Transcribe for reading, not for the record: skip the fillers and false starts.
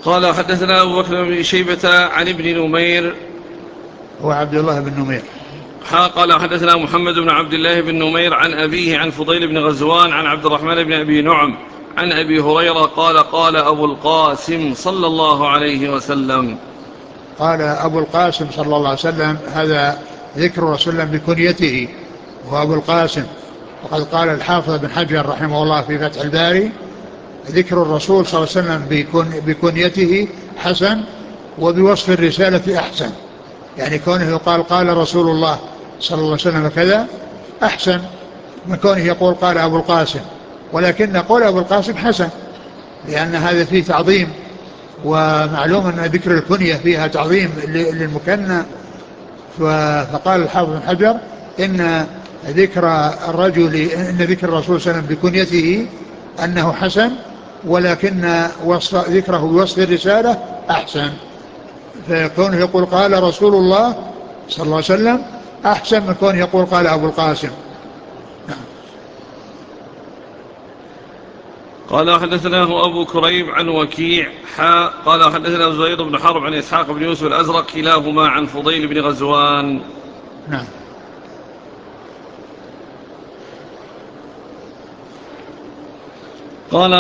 قال حدثنا أبو بكر بن شيبة عن ابن نمير هو عبد الله بن نمير. قال حدثنا محمد بن عبد الله بن نمير عن أبيه عن فضيل بن غزوان عن عبد الرحمن بن أبي نعم عن أبي هريرة قال قال أبو القاسم صلى الله عليه وسلم. قال أبو القاسم صلى الله عليه وسلم، هذا ذكر رسول الله بكنيته وهو أبو القاسم. وقد قال الحافظ بن حجر رحمه الله في فتح الباري: ذكر الرسول صلى الله عليه وسلم بكنيته حسن، وبوصف الرسالة أحسن. يعني كونه يقال قال رسول الله صلى الله عليه وسلم كذا أحسن من كونه يقول قال أبو القاسم. ولكن قول أبو القاسم حسن، لأن هذا فيه تعظيم، ومعلوم أن ذكر الكنية فيها تعظيم للمكنى. فقال الحافظ بن حجر إن ذكر الرجل، إن ذكر الرسول صلى الله عليه وسلم بكنيته أنه حسن، ولكن ذكره بوصف الرسالة أحسن. فيكون يقول قال رسول الله صلى الله عليه وسلم أحسن من كونه يقول قال أبو القاسم. قال حدثناه أبو كريب عن وكيع قال حدثنا زهير بن حرب عن إسحاق بن يوسف الأزرق كلاهما عن فضيل بن غزوان. نعم. قال